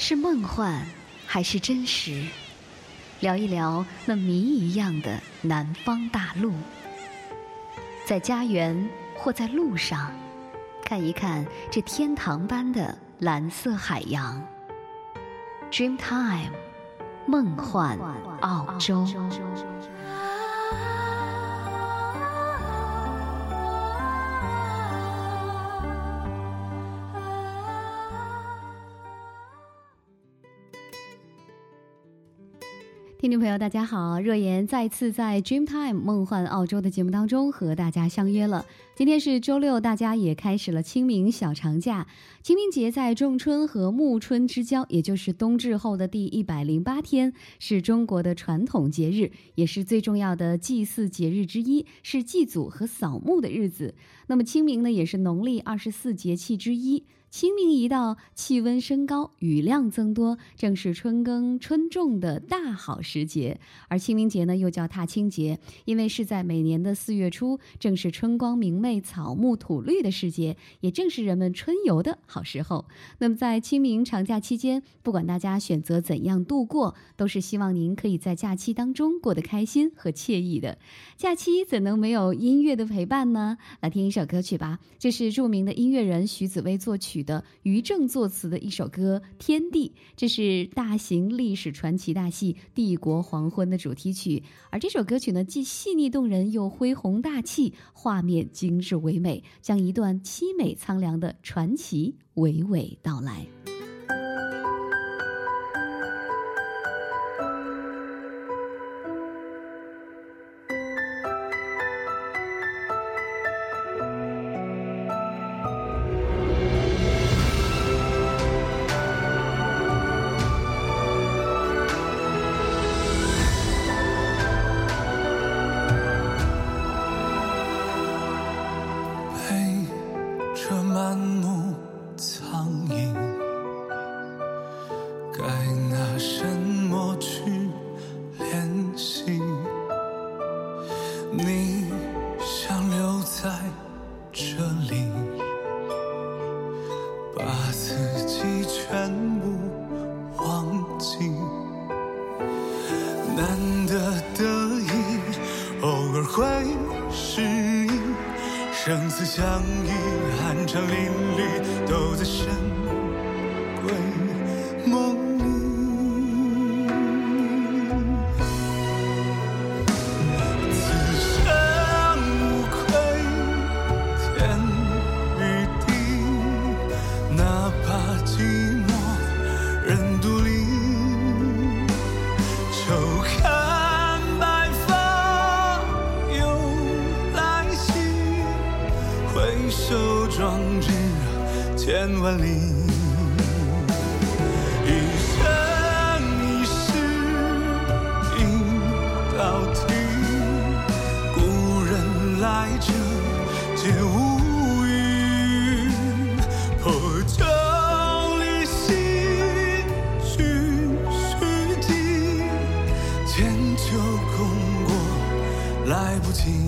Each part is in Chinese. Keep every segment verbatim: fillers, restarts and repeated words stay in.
是梦幻还是真实？聊一聊那谜一样的南方大陆。在家园或在路上，看一看这天堂般的蓝色海洋。Dreamtime， 梦幻澳洲。听众朋友大家好，若言再次在 Dreamtime 梦幻澳洲的节目当中和大家相约了。今天是周六，大家也开始了清明小长假。清明节在仲春和暮春之交，也就是冬至后的第一百零八天，是中国的传统节日，也是最重要的祭祀节日之一，是祭祖和扫墓的日子。那么清明呢，也是农历二十四节气之一。清明一到，气温升高，雨量增多，正是春耕春种的大好时节。而清明节呢，又叫踏青节，因为是在每年的四月初，正是春光明媚、草木吐绿的时节，也正是人们春游的好时候。那么在清明长假期间，不管大家选择怎样度过，都是希望您可以在假期当中过得开心和惬意的。假期怎能没有音乐的陪伴呢？来听一首歌曲吧，这是著名的音乐人徐子薇作曲的于正作词的一首歌《天地》，这是大型历史传奇大戏《帝国黄昏》的主题曲。而这首歌曲呢，既细腻动人又恢宏大气，画面精致唯美，将一段凄美苍凉的传奇娓娓道来。 生死相依，酣畅淋漓，都在神鬼梦里。此生无愧，天与地，哪怕寂寞人独立。秋看白发又来袭，回首壮志千万里，一生一世一道题，故人来者皆无语，破旧离析去虚迹，千秋功过来不及。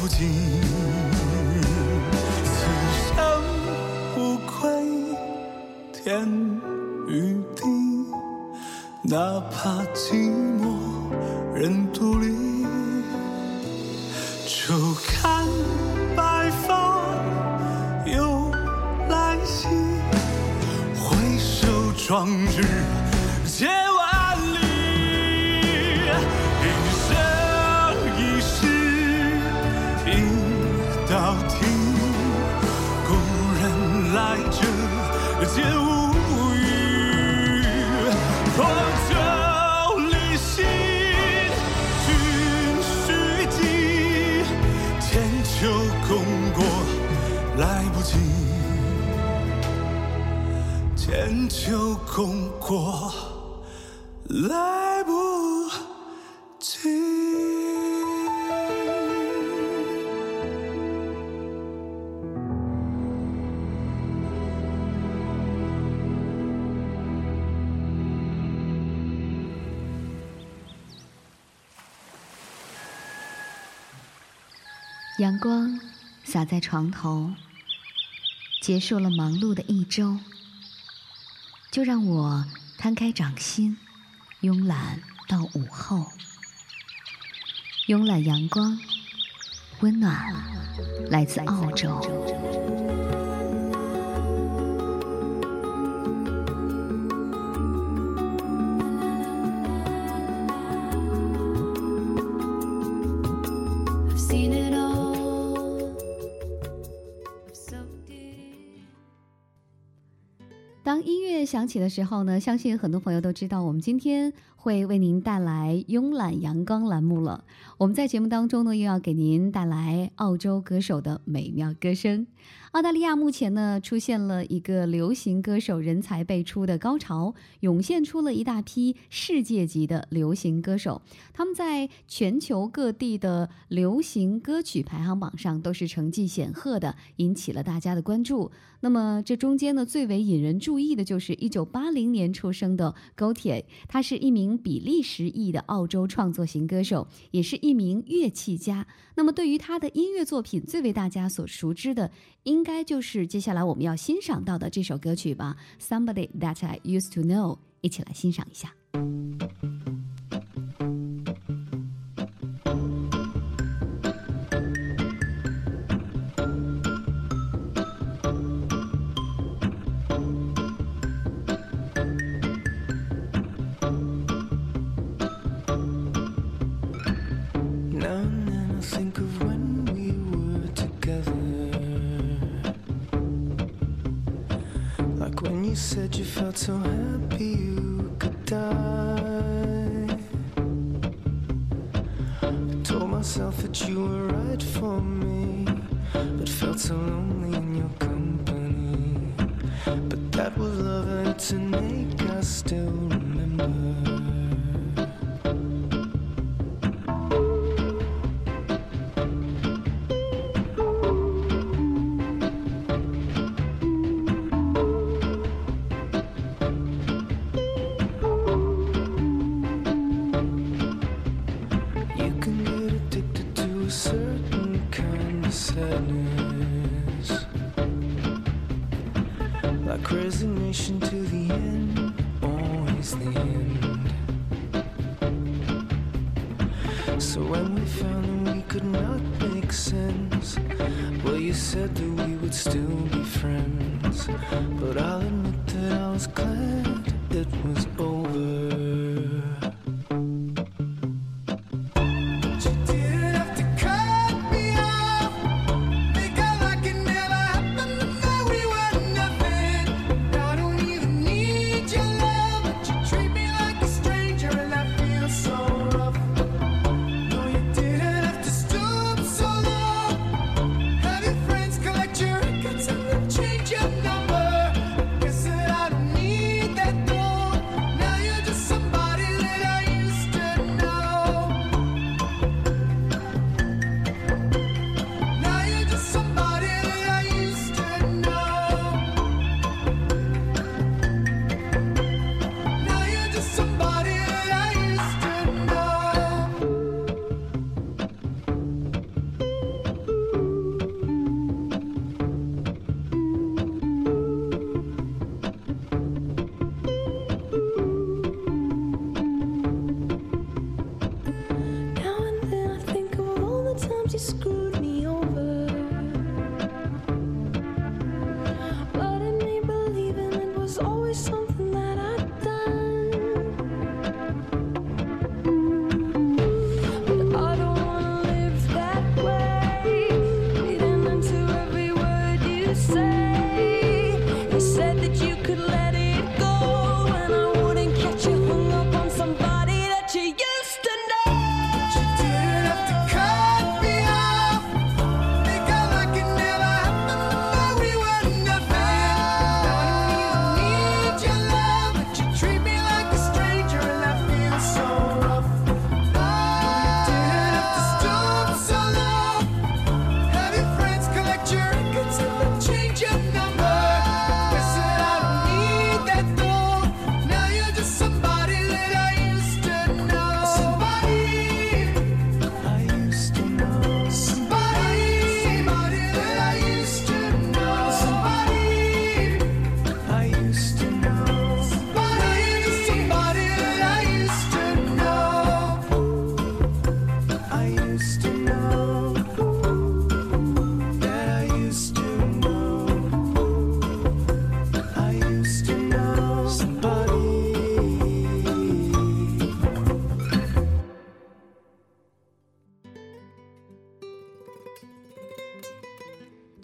不及。此生无愧天与地，哪怕寂寞人独立。就看白发又来袭，挥手壮志皆万里。一生一世一道题，故人来者皆无语。破旧离心君须记，千秋功过来不及，千秋功过来不及。 阳光洒在床头，结束了忙碌的一周，就让我摊开掌心，慵懒到午后。慵懒阳光，温暖来自澳洲。当音乐响起的时候呢，相信很多朋友都知道，我们今天会为您带来慵懒阳光栏目了。我们在节目当中呢，又要给您带来澳洲歌手的美妙歌声。澳大利亚目前呢，出现了一个流行歌手人才辈出的高潮，涌现出了一大批世界级的流行歌手，他们在全球各地的流行歌曲排行榜上都是成绩显赫的，引起了大家的关注。那么这中间呢，最为引人注意的就是一九八零年出生的 Gautier， 他是一名比利时裔的澳洲创作型歌手，也是一名乐器家。那么对于他的音乐作品，最为大家所熟知的，应该就是接下来我们要欣赏到的这首歌曲吧， Somebody That I Used to Know， 一起来欣赏一下。 You said you felt so happy you could die. I told myself that you were right for me, but felt so lonely in your company. But that was love and to make us still remember. Like resignation to the end, always the end. So when we found that we could not make sense, well, you said that we would still be friends. But I'll admit that I was glad it was over. Change your number. Guess that I don't need that though. Now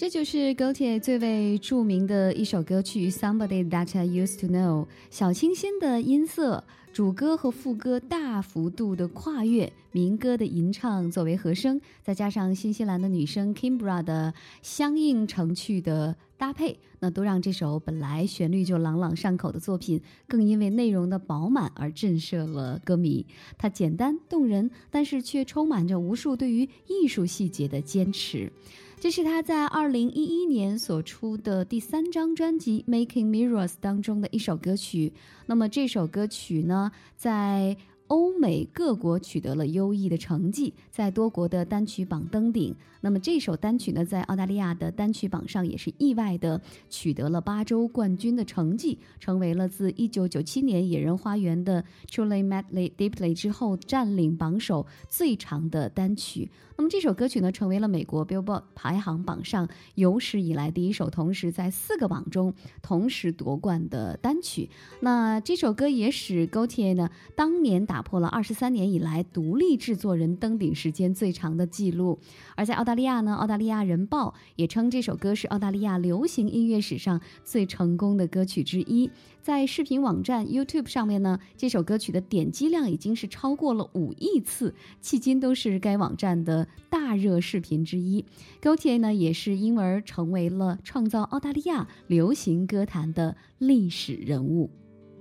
这就是 Gaultier 最为著名的一首歌曲 Somebody That I Used To Know， 小清新的音色，主歌和副歌大幅度的跨越，民歌的吟唱作为和声，再加上新西兰的女声 Kimbra 的相映成趣的搭配，那都让这首本来旋律就朗朗上口的作品，更因为内容的饱满而震慑了歌迷。它简单动人，但是却充满着无数对于艺术细节的坚持。这是他在二零一一年所出的第三张专辑 Making Mirrors 当中的一首歌曲。那么这首歌曲呢，在欧美各国取得了优异的成绩，在多国的单曲榜登顶。那么这首单曲呢，在澳大利亚的单曲榜上也是意外的取得了八周冠军的成绩，成为了自一九九七年野人花园的 Truly Madly Deeply 之后占领榜首最长的单曲。那么这首歌曲呢，成为了美国 Billboard 排行榜上有史以来第一首同时在四个榜中同时夺冠的单曲。那这首歌也使 Gaultier 呢当年打破了二十三年以来独立制作人登顶时间最长的记录。而在澳大利亚呢，澳大利亚人报也称这首歌是澳大利亚流行音乐史上最成功的歌曲之一。在视频网站 YouTube 上面呢，这首歌曲的点击量已经是超过了五亿次，迄今都是该网站的大热视频之一。Gaultier 呢也是因而成为了创造澳大利亚流行歌坛的历史人物。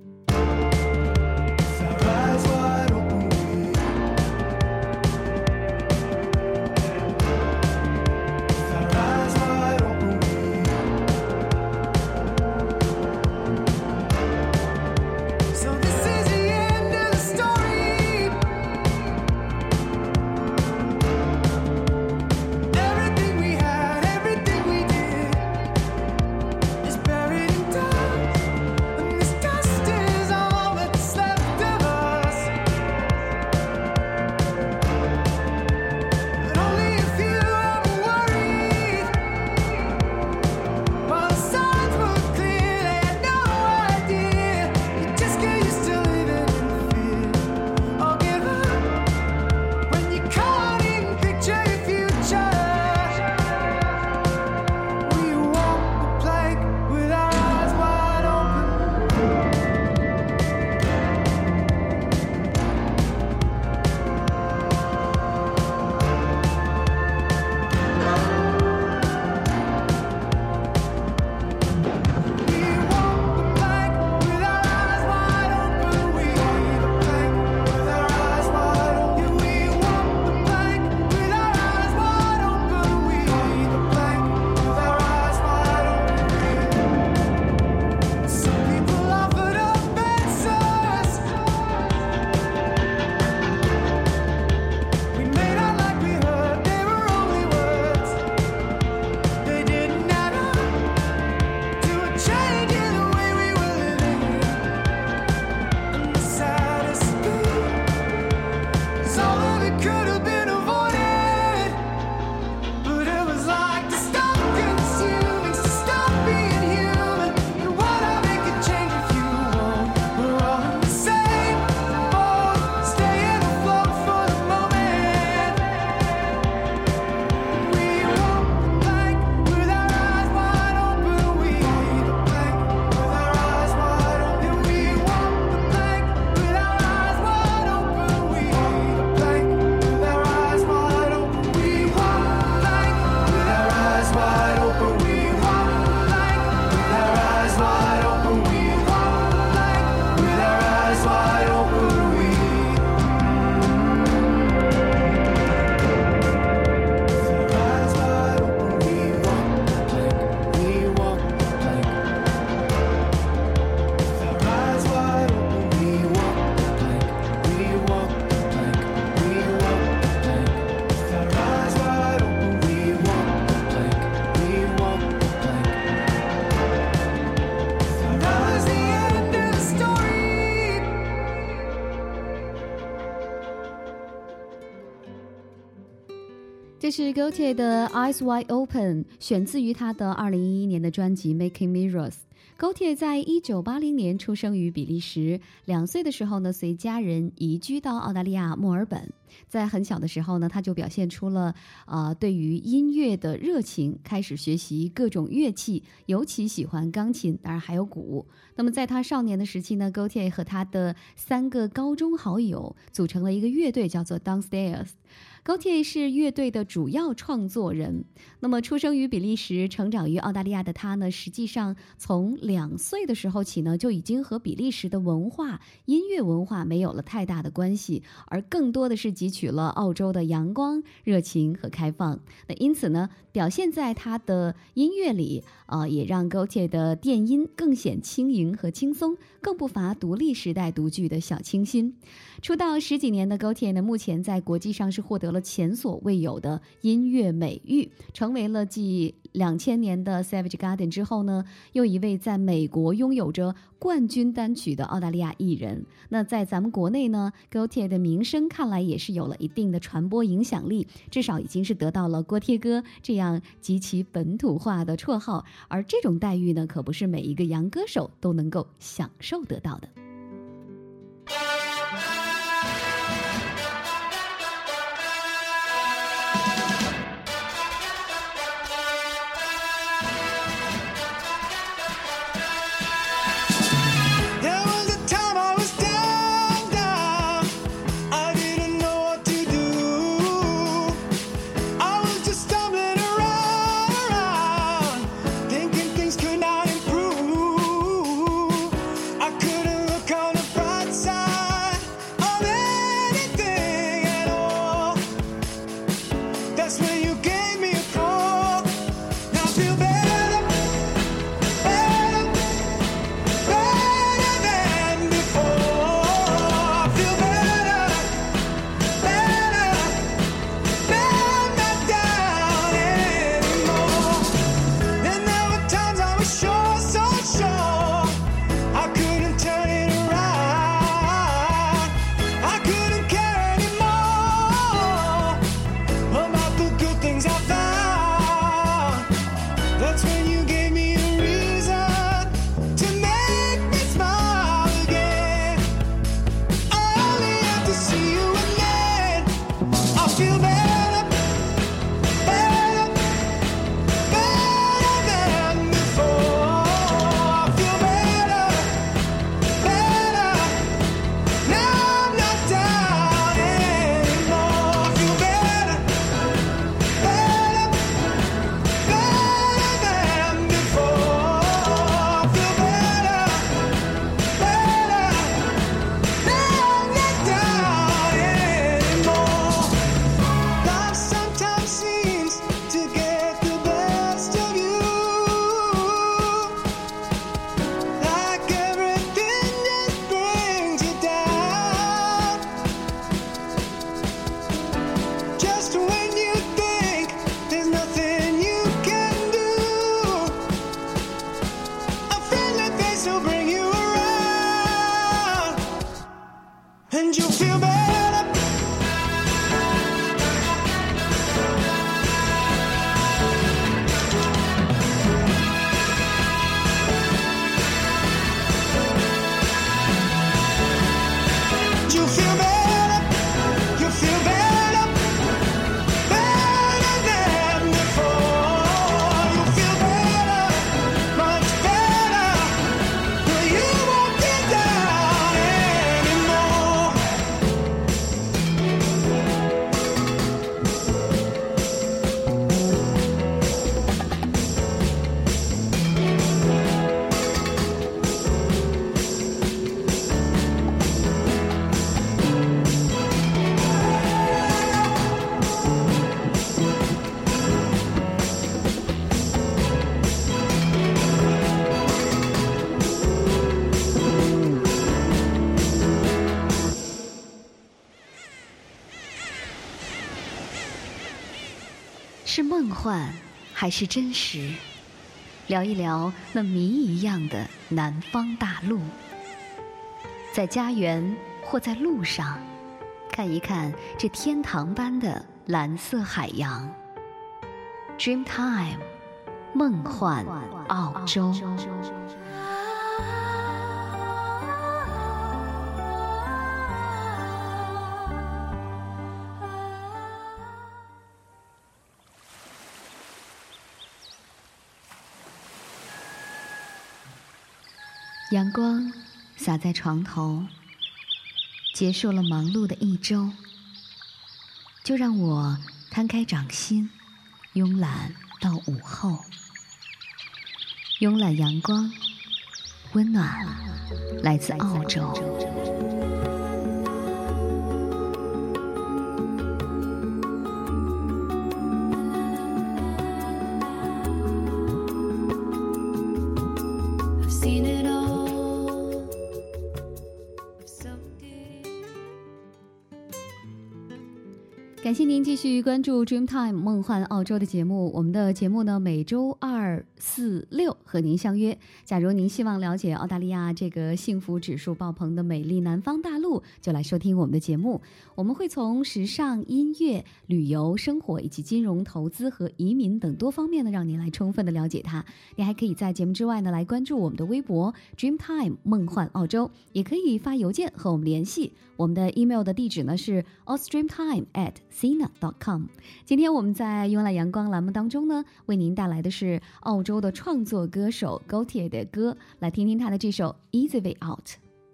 这是 Gaultier 的 Eyes Wide Open， 选自于他的二零一一年的专辑 Making Mirrors。Gaultier 在一九八零年出生于比利时，两岁的时候呢，随家人移居到澳大利亚墨尔本。 在很小的时候呢，他就表现出了呃对于音乐的热情，开始学习各种乐器，尤其喜欢钢琴，当然还有鼓。那么在他少年的时期呢 Gaultier 和他的三个高中好友组成了一个乐队，叫做 Downstairs。Gaultier 是乐队的主要创作人。那么出生于比利时，成长于澳大利亚的他呢，实际上从两岁的时候起呢，就已经和比利时的文化、音乐文化没有了太大的关系，而更多的是汲取了澳洲的阳光、热情和开放。那因此呢，表现在他的音乐里，呃，也让 Gaultier 的电音更显轻盈和轻松，更不乏独立时代独具的小清新。出道十几年的 Gaultier 呢，目前在国际上是获得了前所未有的音乐美誉，成为了继两千年的 Savage Garden 之后呢，又一位在美国拥有着冠军单曲的澳大利亚艺人。那在咱们国内呢 Gaultier 的名声看来也是有了一定的传播影响力，至少已经是得到了锅贴哥这样极其本土化的绰号，而这种待遇呢，可不是每一个洋歌手都能够享受得到的。是梦幻还是真实？聊一聊那谜一样的南方大陆，在家园或在路上，看一看这天堂般的蓝色海洋。Dreamtime， 梦幻澳洲。 阳光洒在床头，结束了忙碌的一周，就让我摊开掌心，慵懒到午后。慵懒阳光，温暖来自澳洲。感谢您继续关注 Dreamtime 梦幻澳洲的节目。我们的节目呢，每周二、四、六和您相约。假如您希望了解澳大利亚这个幸福指数爆棚的美丽南方大陆，就来收听我们的节目。我们会从时尚、音乐、旅游、生活以及金融、投资和移民等多方面呢，让您来充分的了解它。您还可以在节目之外呢，来关注我们的微博 Dreamtime 梦幻澳洲，也可以发邮件和我们联系。我们的 email 的地址呢是 australiantime at sina dot com。 今天我们在慵懒阳光栏目当中呢，为您带来的是澳洲的创作歌手 Gautier 的歌，来听听他的这首 Easy Way Out。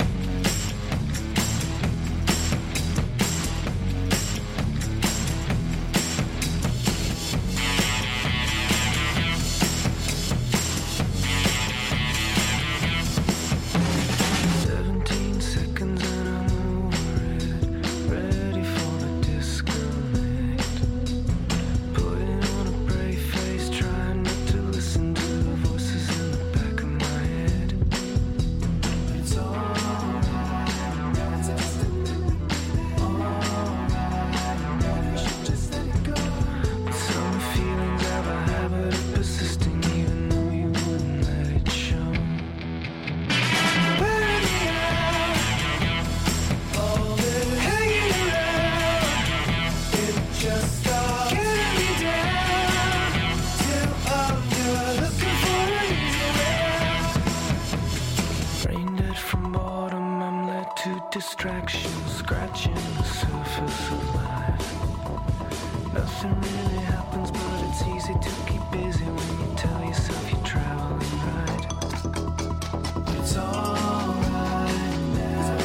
Distraction, scratching the surface of life. Nothing really happens, but it's easy to keep busy when you tell yourself you're traveling right. It's alright now.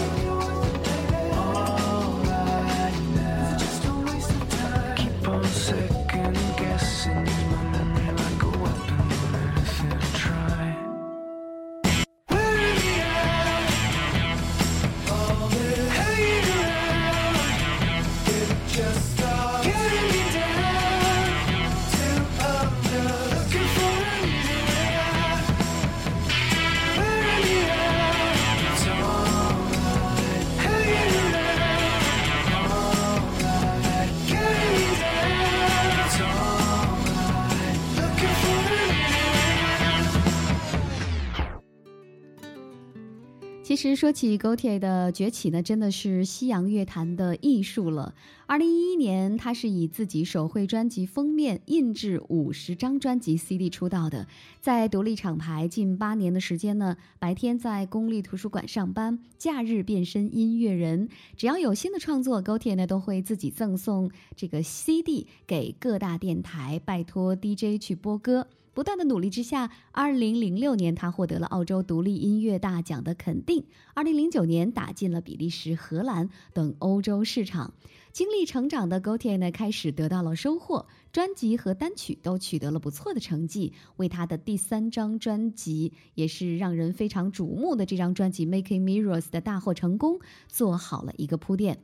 Alright now. Just a waste of time. Keep on second guessing. Use my memory like a weapon on anything to try. 其实说起 Gautier 的崛起呢，真的是西洋乐坛的艺术了。二零一一年，他是以自己手绘专辑封面印制五十张专辑 C D 出道的。在独立厂牌近八年的时间呢，白天在公立图书馆上班，假日变身音乐人。只要有新的创作 ，Gautier 呢都会自己赠送这个 C D 给各大电台，拜托 D J 去播歌。不断的努力之下，二零零六年他获得了澳洲独立音乐大奖的肯定。二零零九年打进了比利时、荷兰等欧洲市场。经历成长的 Gautier 呢，开始得到了收获，专辑和单曲都取得了不错的成绩，为他的第三张专辑，也是让人非常瞩目的这张专辑《Making Mirrors》的大获成功，做好了一个铺垫。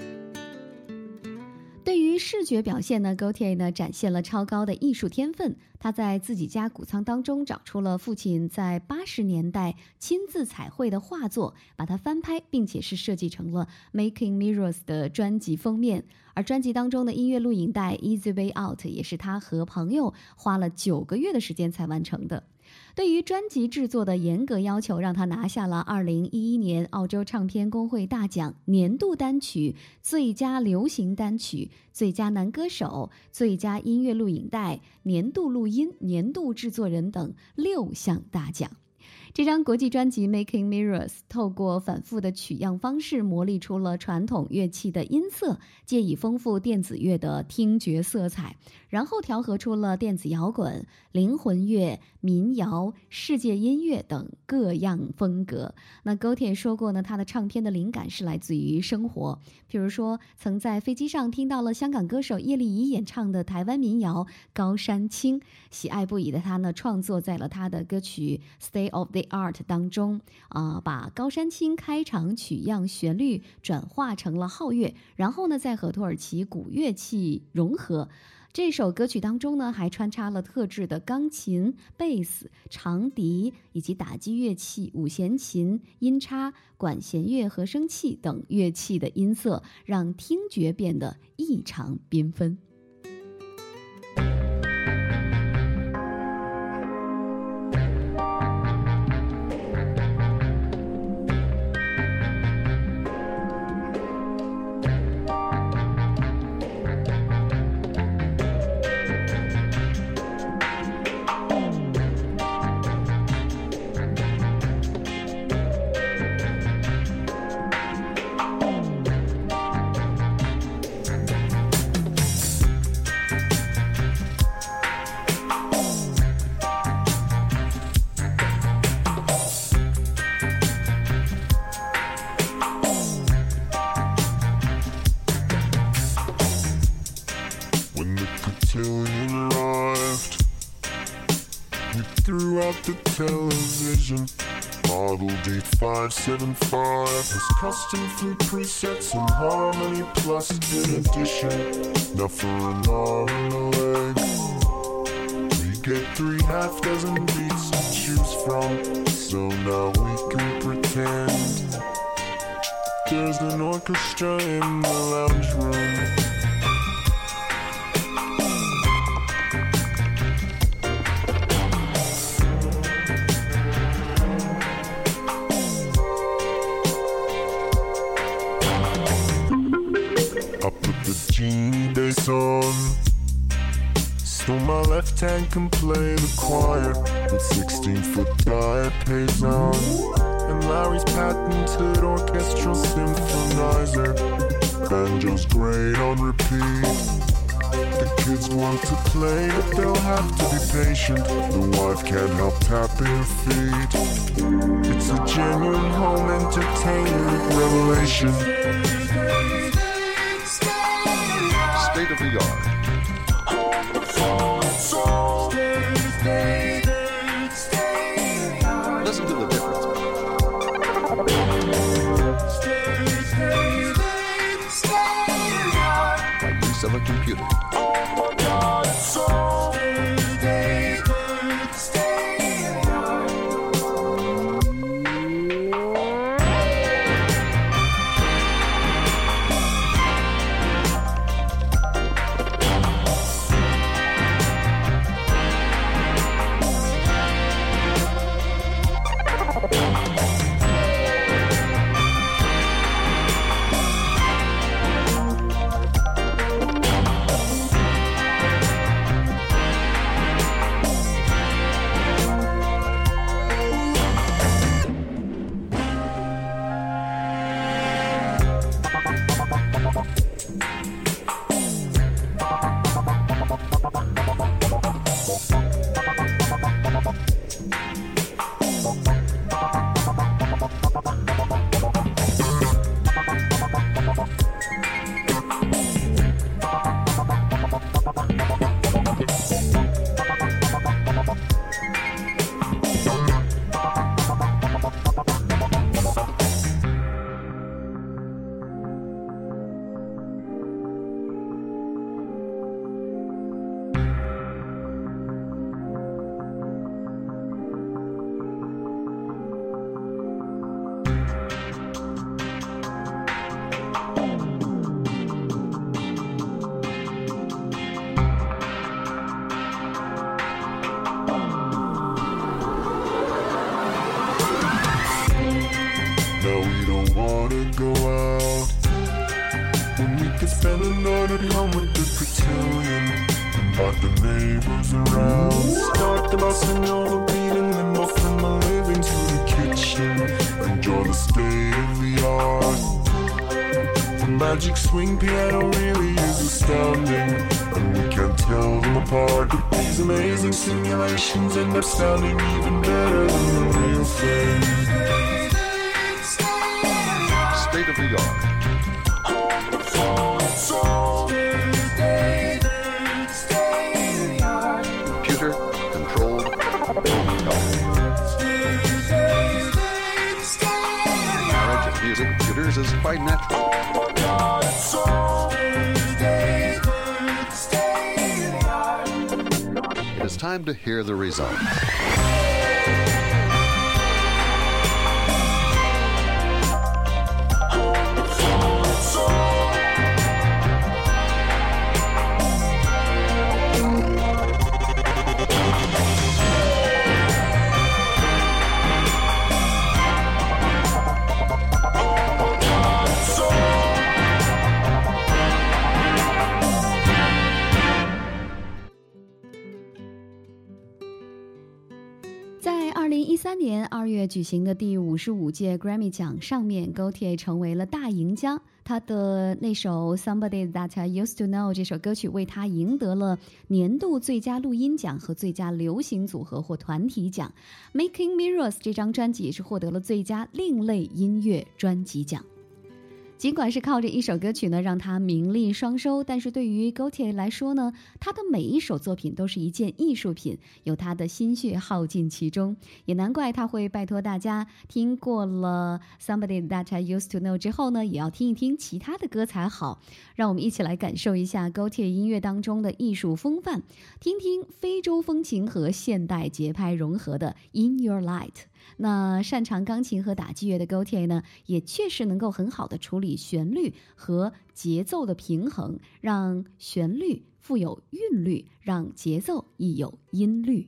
对于视觉表现呢 ，Gautier 呢展现了超高的艺术天分。他在自己家谷仓当中找出了父亲在八十年代亲自彩绘的画作，把它翻拍，并且是设计成了 Making Mirrors 的专辑封面。而专辑当中的音乐录影带 Easy Way Out 也是他和朋友花了九个月的时间才完成的。对于专辑制作的严格要求，让他拿下了二零一一年澳洲唱片工会大奖年度单曲、最佳流行单曲、最佳男歌手、最佳音乐录影带、年度录音、年度制作人等六项大奖。 这张国际专辑 Making Mirrors 透过反复的取样方式磨砺出了传统乐器的音色，借以丰富电子乐的听觉色彩，然后调和出了电子摇滚、灵魂乐、民谣、世界音乐等各样风格。那高铁说过呢，他的唱片的灵感是来自于生活，比如说曾在飞机上听到了香港歌手叶丽仪演唱的台湾民谣《高山青》，喜爱不已的他呢，创作在了他的歌曲 State of the Art 当中啊、呃，把高山青开场曲样旋律转化成了号乐，然后呢再和土耳其古乐器融合。这首歌曲当中呢，还穿插了特制的钢琴、贝斯、长笛以及打击乐器、五弦琴、音叉、管弦乐、和声器等乐器的音色，让听觉变得异常缤纷。 The television Model D five seven five has custom flute presets and harmony plus in addition enough for an arm and a leg. We get three half dozen beats to choose from, so now we can pretend there's an orchestra in the lounge room. On, so my left hand can play the choir with sixteen foot diapason and Larry's patented orchestral symphonizer. Banjo's great on repeat. The kids want to play, but they'll have to be patient. The wife can't help tapping her feet. It's a genuine home entertainment revelation. State of the art. Listen to the difference. By use of a computer. Go out when we could spend a night at home with the cotillion and invite the neighbors around. Start the bossa nova beat and then go from my living to stage or the state of the art. The magic swing piano really is astounding, and we can't tell them apart. But these amazing simulations end up sounding even better than the real thing. State of the art. Computer controlled marriage of music computers is quite natural. It is time to hear the results. 二零一三年二月举行的第五十五届 Grammy 奖上面 Gaultier 成为了大赢家，他的那首 Somebody That I Used to Know 这首歌曲为他赢得了年度最佳录音奖和最佳流行组合或团体奖。 Making Mirrors 这张专辑也是获得了最佳另类音乐专辑奖。尽管是靠着一首歌曲呢让他名利双收，但是对于 Gaultier 来说呢，他的每一首作品都是一件艺术品，有他的心血耗尽其中，也难怪他会拜托大家听过了 Somebody That I Used to Know 之后呢，也要听一听其他的歌才好。让我们一起来感受一下 Gaultier 音乐当中的艺术风范，听听非洲风情和现代节拍融合的 In Your Light。那擅长钢琴和打击乐的 Gaultier 呢，也确实能够很好的处理旋律和节奏的平衡，让旋律富有韵律，让节奏亦有音律。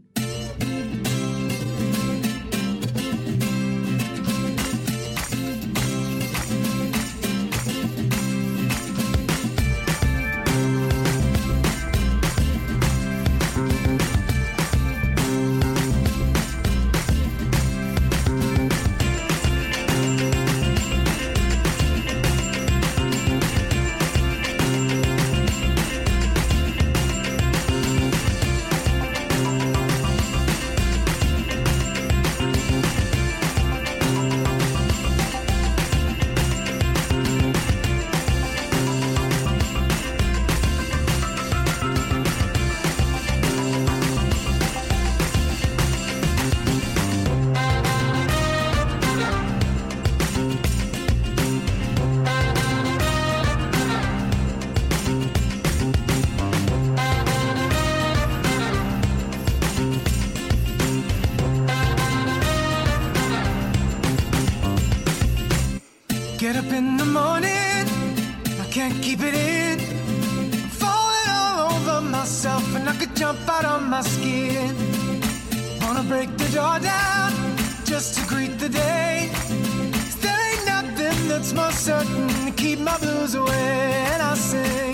Get up in the morning, I can't keep it in. I'm falling all over myself and I could jump out of my skin. Wanna break the door down just to greet the day. 'Cause there ain't nothing that's more certain to keep my blues away. And I sing,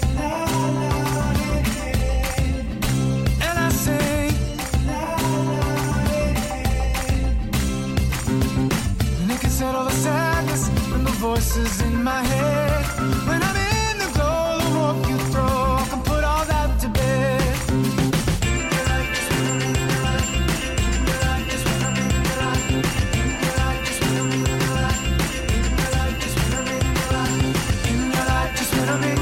and I sing, and it can settle the sadness and the voices in my head. When I'm in the glow, the walk you throw, I can put all that to bed. In your light, just when I'm in your light. In your light, just when I'm in your light. In your light, just when I'm in your light. In your light, just when I'm in your light. In your light, just when I'm in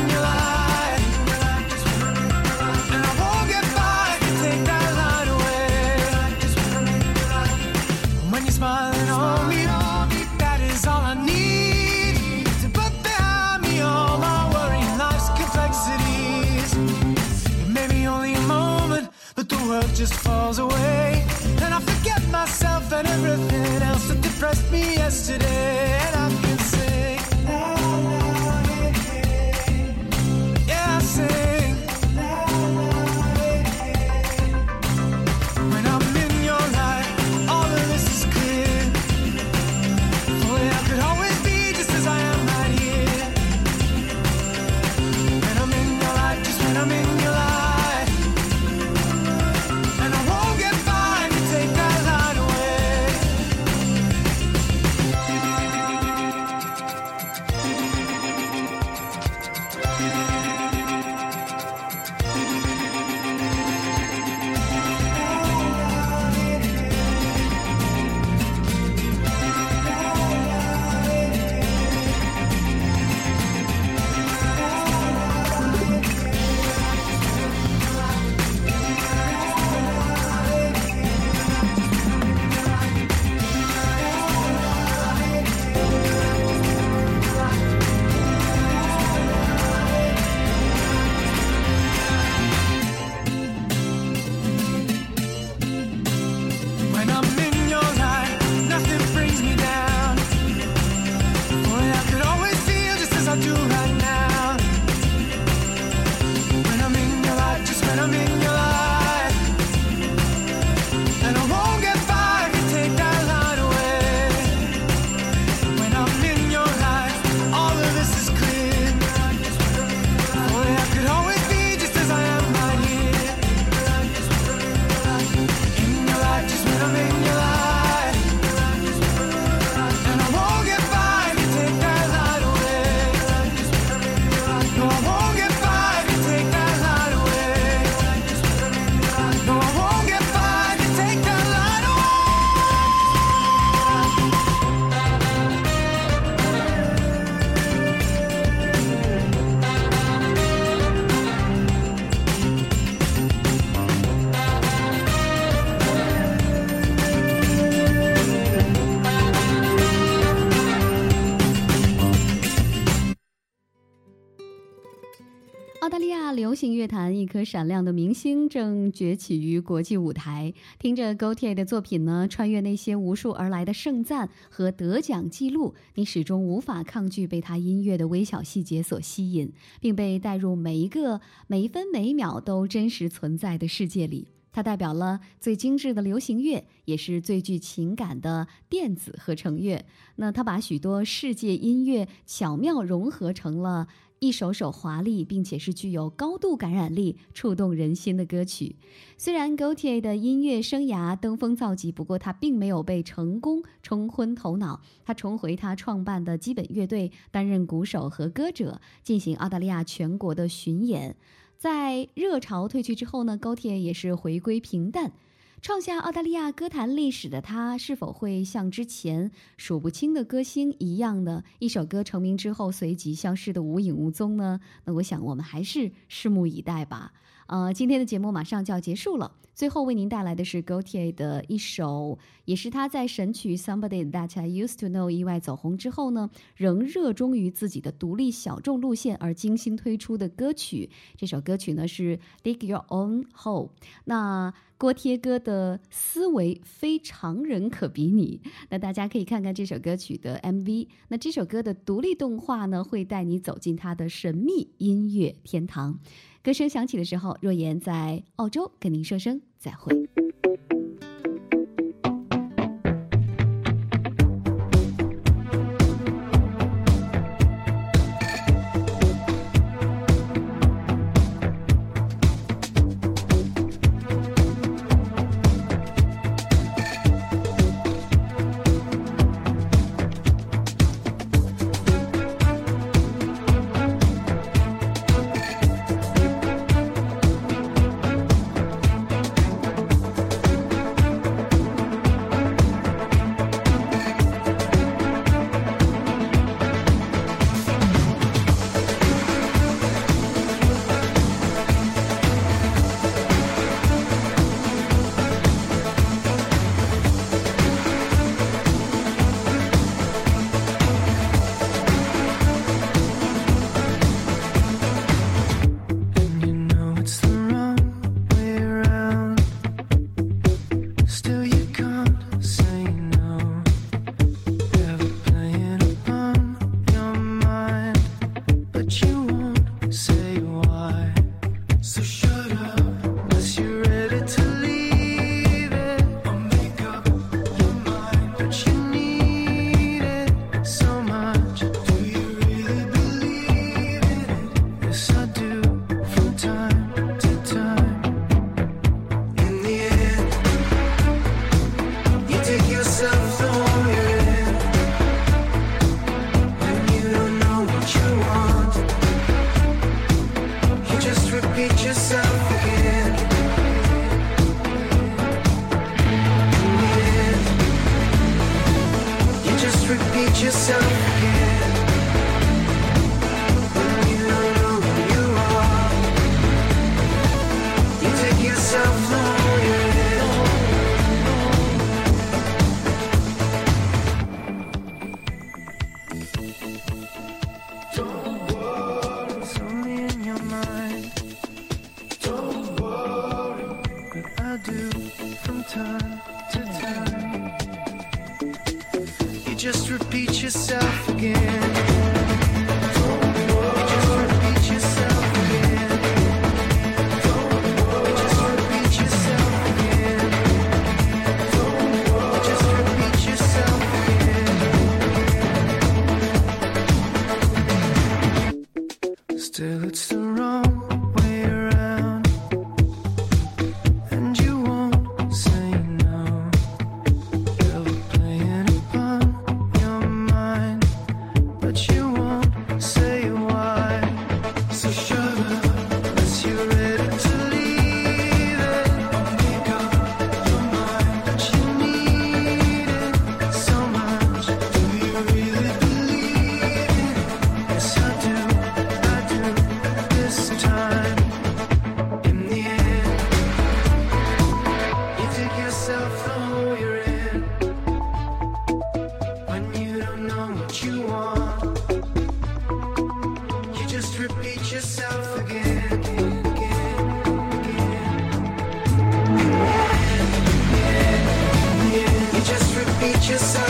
澳大利亚流行乐坛一颗闪亮的明星正崛起于国际舞台。听着 Gaultier 的作品呢，穿越那些无数而来的盛赞和得奖记录，你始终无法抗拒被他音乐的微小细节所吸引，并被带入每一个每一分每一秒都真实存在的世界里。它代表了最精致的流行乐，也是最具情感的电子合成乐。那它把许多世界音乐巧妙融合成了一首首华丽并且是具有高度感染力、触动人心的歌曲。虽然 Gaultier 的音乐生涯登峰造极，不过他并没有被成功冲昏头脑。他重回他创办的基本乐队，担任鼓手和歌者，进行澳大利亚全国的巡演。在热潮退去之后呢， Gaultier 也是回归平淡。创下澳大利亚歌坛历史的他，是否会像之前数不清的歌星一样的一首歌成名之后随即消失的无影无踪呢？那我想我们还是拭目以待吧。呃，今天的节目马上就要结束了，最后为您带来的是 Gaultier 的一首，也是他在神曲 Somebody That I Used To Know 意外走红之后呢，仍热衷于自己的独立小众路线而精心推出的歌曲。这首歌曲呢是 Dig Your Own Hole。那锅贴哥的思维非常人可比拟，那大家可以看看这首歌曲的 M V。 那这首歌的独立动画呢，会带你走进它的神秘音乐天堂。歌声响起的时候，若言在澳洲跟您说声再会。 Just repeat yourself again. Still it's the wrong way around, and you won't say no. You're playing upon your mind, but you won't say why. So shut up unless you're ready to leave it. Make up your mind that you need it so much. Do you really believe it? Yes, I do. This time yourself again, again, again. You just repeat yourself.